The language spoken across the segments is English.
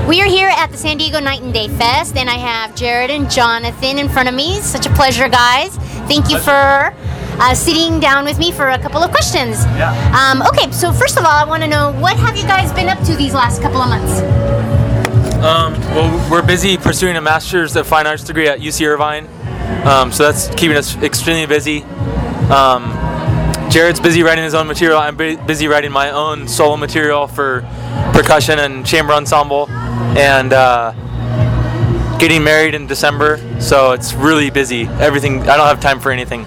We are here at the San Diego Night and Day Fest, and I have Jared and Jonathan in front of me. Such a pleasure, guys. Thank you for sitting down with me for a couple of questions. Yeah. Okay, so first of all, I want to know, what have you guys been up to these last couple of months? Well, we're busy pursuing a Master's of Fine Arts degree at UC Irvine, so that's keeping us extremely busy. Jared's busy writing his own material. I'm busy writing my own solo material for percussion and chamber ensemble, and getting married in December, so it's really busy. Everything. I don't have time for anything.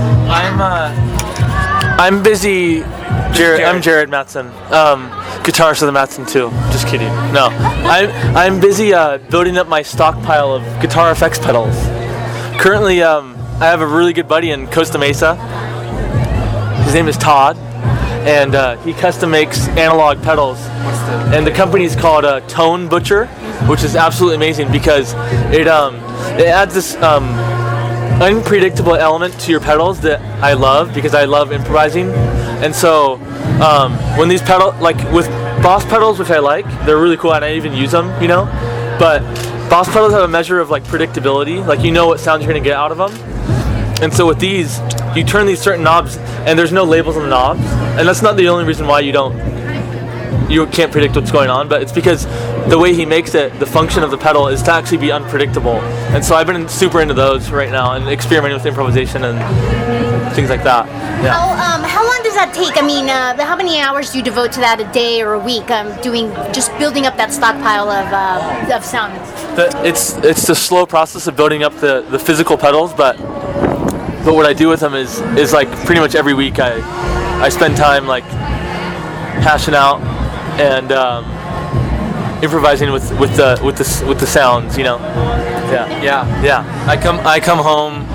I'm busy. I'm Jared Mattson, guitarist of the Mattson 2. Just kidding. No, I'm busy building up my stockpile of guitar effects pedals. Currently, I have a really good buddy in Costa Mesa. His name is Todd, and he custom makes analog pedals. And the company's called Tone Butcher, which is absolutely amazing because it adds this unpredictable element to your pedals that I love because I love improvising. And so when these pedals, like with Boss pedals, which I like, they're really cool and I even use them, you know. But Boss pedals have a measure of like predictability, like you know what sounds you're gonna get out of them. And so with these, you turn these certain knobs, and there's no labels on the knobs, and that's not the only reason why you can't predict what's going on, but it's because the way he makes it, the function of the pedal is to actually be unpredictable. And so I've been super into those right now and experimenting with improvisation and things like that. Yeah. How long does that take? I mean, how many hours do you devote to that a day or a week? Just building up that stockpile of sound. It's the slow process of building up the physical pedals, but what I do with them is like pretty much every week I spend time like hashing out and improvising with the sounds, you know. Yeah. I come home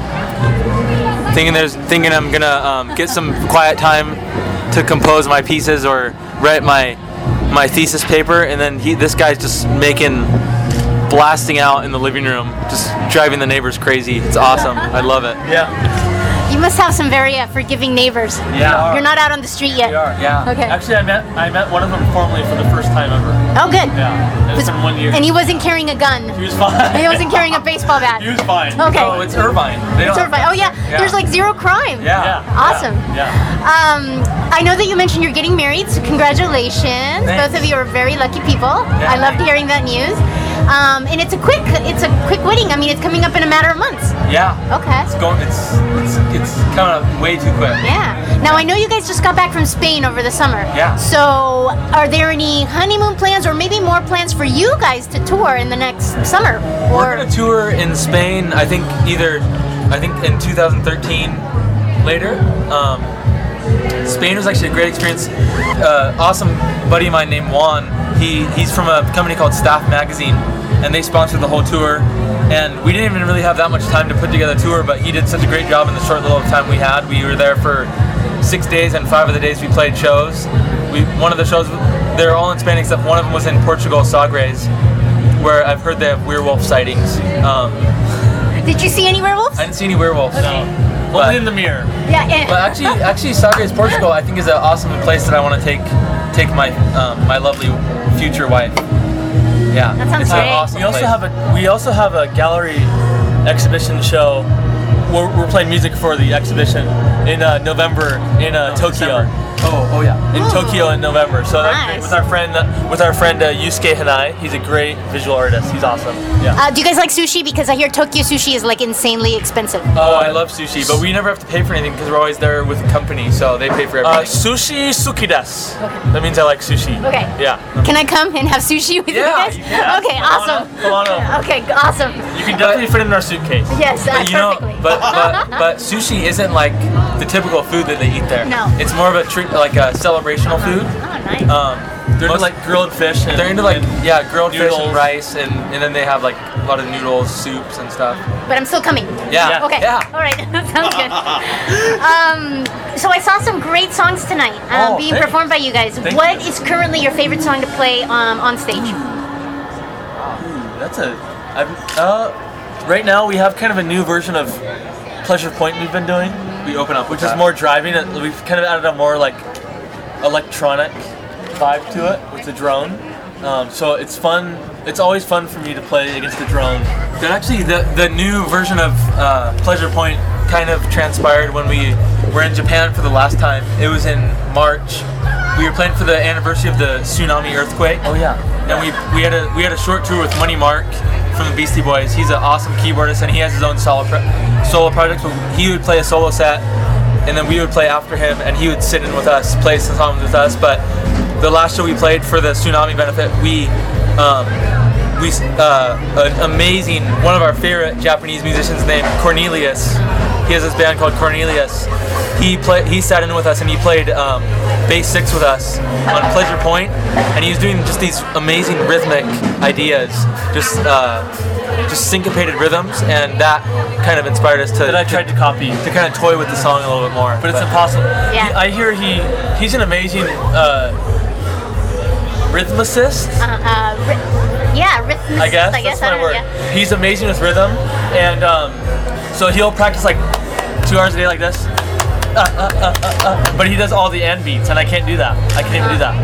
thinking I'm gonna get some quiet time to compose my pieces or write my thesis paper, and then this guy's just blasting out in the living room, just driving the neighbors crazy. It's awesome. I love it. Yeah. You must have some very forgiving neighbors. Yeah. You're not out on the street yet. We are. Yeah. Okay. Actually, I met one of them formally for the first time ever. Oh, good. Yeah. It's been 1 year. And he wasn't carrying a gun. He was fine. He wasn't carrying a baseball bat. He was fine. Okay. Oh, it's Irvine. It's Irvine. Oh yeah. There's like zero crime. Yeah. Awesome. Yeah. I know that you mentioned you're getting married, so congratulations. Thanks. Both of you are very lucky people. Yeah, I loved hearing that news. And it's a quick wedding. I mean, it's coming up in a matter of months. Yeah. Okay. It's coming up way too quick. Yeah. Now I know you guys just got back from Spain over the summer. Yeah. So are there any honeymoon plans, or maybe more plans for you guys to tour in the next summer? We're gonna tour in Spain. I think in 2013 later. Spain was actually a great experience. Awesome buddy of mine named Juan. He's from a company called Staff Magazine, and they sponsored the whole tour. And we didn't even really have that much time to put together a tour, but he did such a great job in the short little time we had. We were there for 6 days, and 5 of the days we played shows. One of the shows, they're all in Spain except one of them was in Portugal, Sagres, where I've heard they have werewolf sightings. Did you see any werewolves? I didn't see any werewolves. Okay. No. Only in the mirror. Yeah. But actually, Sagres, Portugal, I think is an awesome place that I want to take my my lovely future wife. Yeah, that sounds it's great. An awesome We also have a gallery exhibition show. We're playing music for the exhibition in November in Tokyo. December. Oh yeah. In Tokyo in November. So that's great. Nice. with our friend Yusuke Hanai. He's a great visual artist. He's awesome. Yeah. Do you guys like sushi? Because I hear Tokyo sushi is like insanely expensive. Oh, I love sushi, but we never have to pay for anything because we're always there with the company, so they pay for everything. Sushi suki desu. That means I like sushi. Okay. Yeah. Can I come and have sushi with you guys? Yeah. Okay, awesome. Come on up. Okay, awesome. You can definitely fit it in our suitcase. Yes, perfectly. But sushi isn't like the typical food that they eat there. No. It's more of a like a celebrational food. Oh, nice. They're into like grilled fish. They're into like grilled fish noodles. and rice, and then they have like a lot of noodles, soups, and stuff. But I'm still coming. Yeah. Okay. Yeah. All right. Sounds good. So I saw some great songs tonight being thanks. performed by you guys. Thank What you. is currently your favorite song to play on stage? Right now we have kind of a new version of Pleasure Point we've been doing. We open up, which is more driving. We've kind of added a more like electronic vibe to it with the drone. So it's fun. It's always fun for me to play against the drone. But actually, the new version of Pleasure Point kind of transpired when we were in Japan for the last time. It was in March. We were playing for the anniversary of the tsunami earthquake. Oh yeah. And we had a short tour with Money Mark from the Beastie Boys. He's an awesome keyboardist, and he has his own solo project. So he would play a solo set, and then we would play after him, and he would sit in with us, play some songs with us. But the last show we played for the tsunami benefit, an amazing, one of our favorite Japanese musicians named Cornelius. He has this band called Cornelius. He sat in with us and he played bass 6 with us on Pleasure Point, and he was doing just these amazing rhythmic ideas, just syncopated rhythms, and that kind of inspired us to. That I tried to copy, to kind of toy with the song a little bit more. But it's impossible. Yeah. I hear he's an amazing rhythmicist. Rhythmicist. I guess that's my word. Yeah. He's amazing with rhythm, and so he'll practice like 2 hours a day like this. But he does all the end beats, and I can't do that. I can't even do that.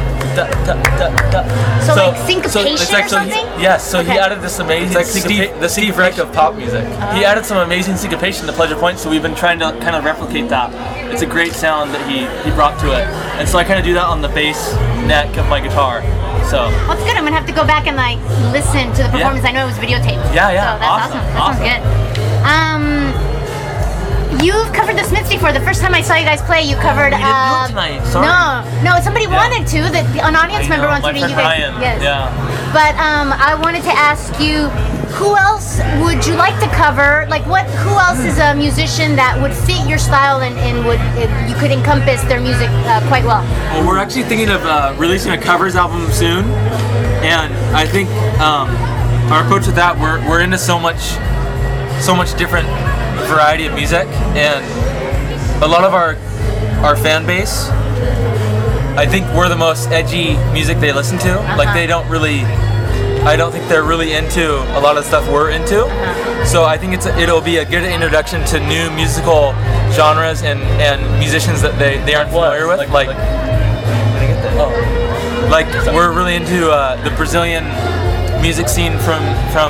So like syncopation or something? Yes. So he added this amazing. It's like the Steve Reich of pop music. He added some amazing syncopation to Pleasure Point, so we've been trying to kind of replicate that. It's a great sound that he brought to it, and so I kind of do that on the bass neck of my guitar. So. Well, it's good. I'm gonna have to go back and like listen to the performance. I know it was videotaped. Yeah. So that's awesome. That sounds good. You've covered the Smiths before. The first time I saw you guys play, you covered. You didn't do it tonight. Sorry. No. Somebody wanted to. An audience member wanted to be you guys. Ryan. Yes. Yeah. But I wanted to ask you, who else would you like to cover? Like, who else is a musician that would fit your style and would you could encompass their music quite well? Well, we're actually thinking of releasing a covers album soon, and I think our approach with that, we're into so much different variety of music, and a lot of our fan base, I think we're the most edgy music they listen to. Like I don't think they're really into a lot of stuff we're into. So I think it'll be a good introduction to new musical genres and musicians that they aren't familiar with. Like we're really into the Brazilian music scene from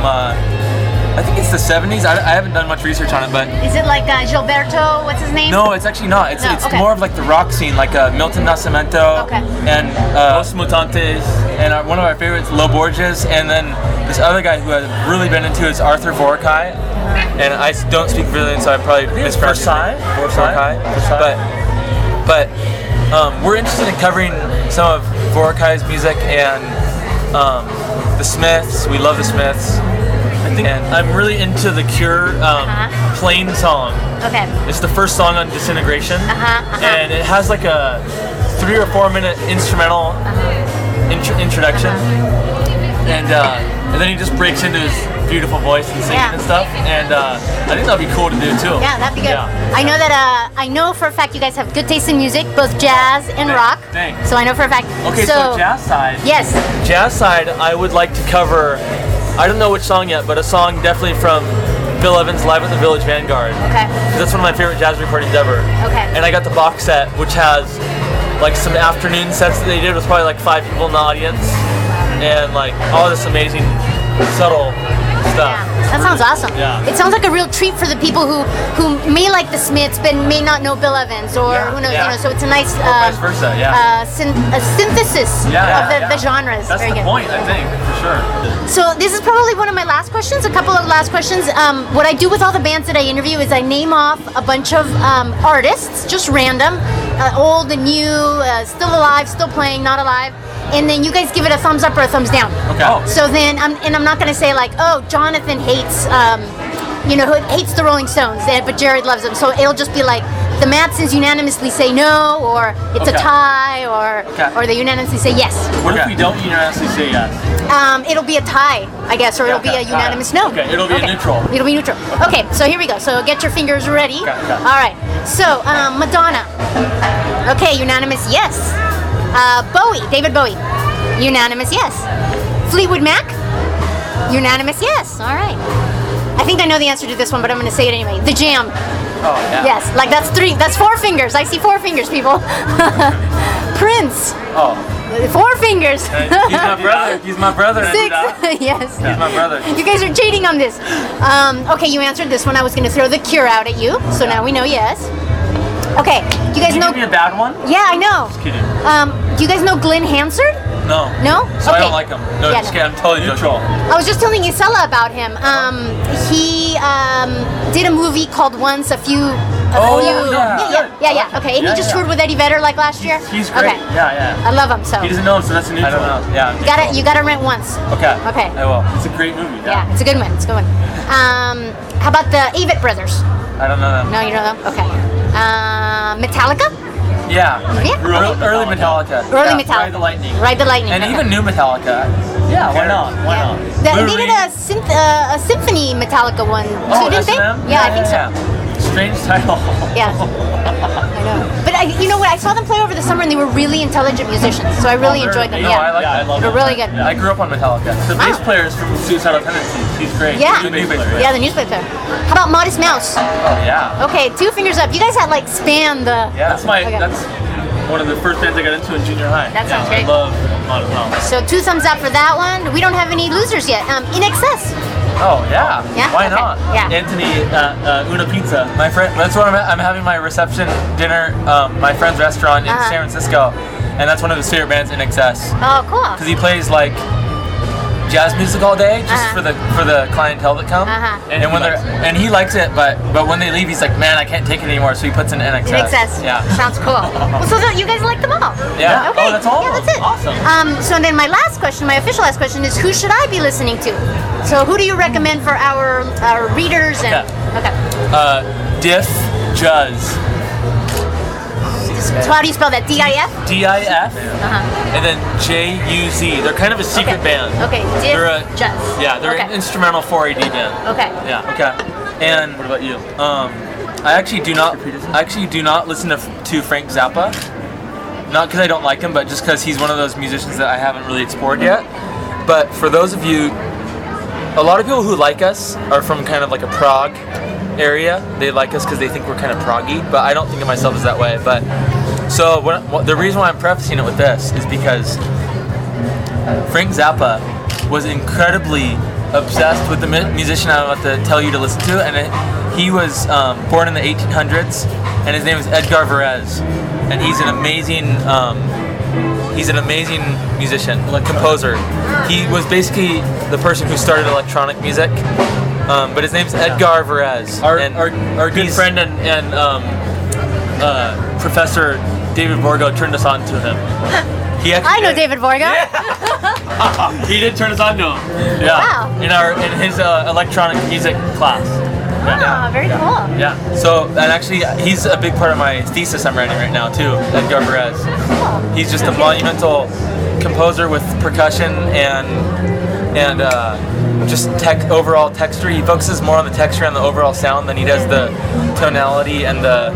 I think it's the 70s. I haven't done much research on it, but... Is it like Gilberto, what's his name? No, it's actually not. It's more of like the rock scene, like Milton Nascimento and Los Mutantes, and one of our favorites, Lo Borges, and then this other guy who I've really been into is Arthur Vorkai, and I don't speak Brazilian, so I probably mispronounced it. Vorkai. But we're interested in covering some of Vorkai's music and the Smiths. We love the Smiths. I'm really into the Cure Plain song. Okay. It's the first song on Disintegration, and it has like a 3 or 4 minute instrumental introduction, and then he just breaks into his beautiful voice and singing and stuff, and I think that'd be cool to do too. Yeah, that'd be good. Yeah. I know that I know for a fact you guys have good taste in music, both jazz and rock. Thanks. So I know for a fact. Okay, so jazz side. Yes. Jazz side, I would like to cover. I don't know which song yet, but a song definitely from Bill Evans' Live at the Village Vanguard. Okay. That's one of my favorite jazz recordings ever. Okay. And I got the box set, which has like some afternoon sets that they did with probably like 5 people in the audience, and like all this amazing, subtle stuff. Yeah. That sounds awesome. Yeah. It sounds like a real treat for the people who may like the Smiths but may not know Bill Evans, or who knows, so it's a nice vice versa, a synthesis of the genres. That's Very the good. point, I think, for sure. So this is probably one of my last questions, a couple of last questions. What I do with all the bands that I interview is I name off a bunch of artists, just random, old and new, still alive, still playing, not alive, and then you guys give it a thumbs up or a thumbs down. Okay. So then, I'm not going to say like, oh, Jonathan hates, hates the Rolling Stones, but Jared loves them. So it'll just be like, the Madsons unanimously say no, or it's a tie, or they unanimously say yes. What if we don't unanimously say yes? It'll be a tie, I guess, or it'll be a unanimous no. Okay, it'll be a neutral. It'll be neutral. Okay, so here we go. So get your fingers ready. Okay. All right. So Madonna. Okay, unanimous yes. David Bowie. Unanimous yes. Fleetwood Mac. Unanimous yes. All right. I think I know the answer to this one, but I'm going to say it anyway. The Jam. Oh, yeah. Yes, like that's 4 fingers. I see 4 fingers, people. Prince. Oh, 4 fingers. He's my brother. He's my brother. 6. Anita. Yes. He's my brother. You guys are cheating on this. Okay, you answered this one. I was going to throw the Cure out at you, so now we know yes. Okay, you guys Can you know. give me a bad one? Yeah, I know. Just kidding. Do you guys know Glenn Hansard? No. No? So I Okay. don't like him. No, Yeah, just no. kidding. I'm totally neutral. I was just telling Isela about him. He did a movie called Once. Oh, Yeah. Okay, and he just toured with Eddie Vedder like last year. He's great. Okay, Yeah. I love him so. He doesn't know him, so that's a neutral. I don't know. Yeah. You gotta rent Once. Okay. Okay. I will. It's a great movie. Yeah, it's a good one. It's a good one. How about the Avett Brothers? I don't know them. No, you know them. Okay. Metallica. Yeah. Yeah. Early Metallica. Early Yeah, Metallica. Ride the Lightning. Ride the Lightning. And okay. even new Metallica. Yeah, why not? Why Yeah. not? They Lou did Reed. a symphony Metallica one too, didn't they? S&M? Yeah, I think so. Strange title. Yeah. I know. But you know what? I saw them play over the summer, and they were really intelligent musicians. So I really enjoyed them. No, Yeah. I like that. I love They're really good. I grew up on Metallica. The bass player is from Suicidal Tendencies. He's great. Yeah. He's a new bass player. Yeah, the newspaper. How about Modest Mouse? Oh yeah. Okay, 2 fingers up. You guys had like spanned the. Yeah. Okay. That's one of the first bands I got into in junior high. That sounds great. I love Modest Mouse. So 2 thumbs up for that one. We don't have any losers yet. In excess. Oh yeah. Yeah? Why Okay. not? Yeah. Anthony, Una Pizza. My friend. That's what I'm having my reception dinner. My friend's restaurant in Uh-huh. San Francisco, and that's one of his favorite bands, In Excess. Oh, cool. Because he plays like jazz music all day, just Uh-huh. for the clientele that come. Uh-huh. And when and he likes it, but when they leave, he's like, man, I can't take it anymore. So he puts in NXS. In excess. Yeah. Sounds cool. Well, so you guys like them all. Yeah. Okay. Oh, that's all. Yeah, that's it. Awesome. So then my last question, my official last question is, who should I be listening to? So who do you recommend for our readers and? Okay. Diff Juz. So how do you spell that? D-I-F? DIF. Uh-huh. And then JUZ. They're kind of a secret Okay. band. Okay. They're a Jazz. Yeah, they're an Okay. instrumental 4AD band. Okay. Yeah. Okay. And what about you? I actually do not listen to Frank Zappa. Not because I don't like him, but just because he's one of those musicians that I haven't really explored yet. But for those of you, a lot of people who like us are from kind of like a Prague area. They like us because they think we're kind of proggy, but I don't think of myself as that way. But so the reason why I'm prefacing it with this is because Frank Zappa was incredibly obsessed with the musician I'm about to tell you to listen to, and he was born in the 1800s, and his name is Edgar Varese, and he's an amazing musician, like composer. He was basically the person who started electronic music, but his name's Edgar Varese. Our good friend and Professor David Borgo turned us on to him. I know David Borgo. He did turn us on to him. Yeah. Wow. In his electronic music class. Ah, very cool. Yeah. So, and actually, he's a big part of my thesis I'm writing right now too. Edgar Varese. He's just a monumental composer with percussion and just overall texture. He focuses more on the texture and the overall sound than he does the tonality and the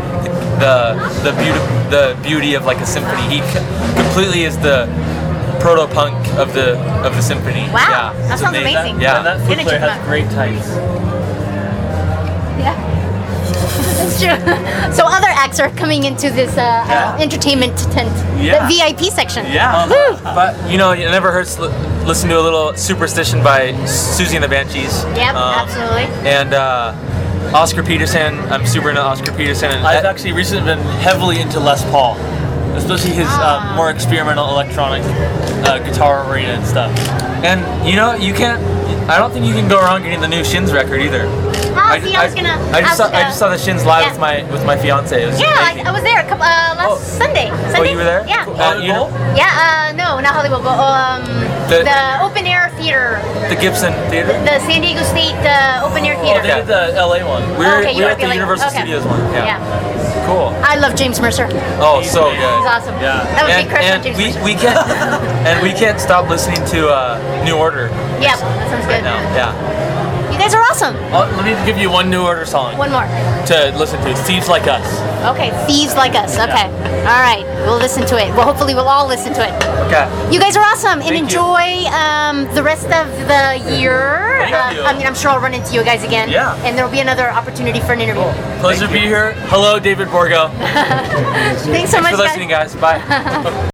beauty of like a symphony. He completely is the proto-punk of the symphony. Wow, Yeah. that sounds amazing. Yeah. And that Gonna flute player check has them out. great tights. Yeah. That's true. So other acts are coming into this entertainment tent, Yeah. the VIP section. Yeah. Woo. But you know, it never hurts to listen to a little Superstition by Susie and the Banshees. Yep, absolutely. And Oscar Peterson. I'm super into Oscar Peterson. And I've actually recently been heavily into Les Paul, especially his more experimental electronic guitar-oriented stuff. And you know, I don't think you can go wrong getting the new Shins record either. I just saw the Shins live with my fiance. It was amazing. I was there last Sunday. Oh, you were there? Yeah. Cool. No, not Hollywood, but the open air theater, The Gibson Theater. the San Diego State open air Oh, theater. they did the LA one. We were you were at the LA. Universal Okay. Studios one. Yeah. Yeah. Cool. I love James Mercer. He's Oh, so good. awesome. Yeah. That was big crush on And James Mercer. we can't stop listening to New Order Yep, that sounds good. now. Yeah. You guys are awesome. Let me give you one New Order song One more. to listen to. Thieves Like Us. Okay, Thieves Like Us. Okay. All right, we'll listen to it. Well, hopefully we'll all listen to it. Okay. You guys are awesome, and Thank you. enjoy the rest of the year. Thank you. I mean, I'm sure I'll run into you guys again. Yeah. And there'll be another opportunity for an interview. Pleasure to be here. Hello, David Borgo. Thanks so Thanks much, for listening, guys. Bye.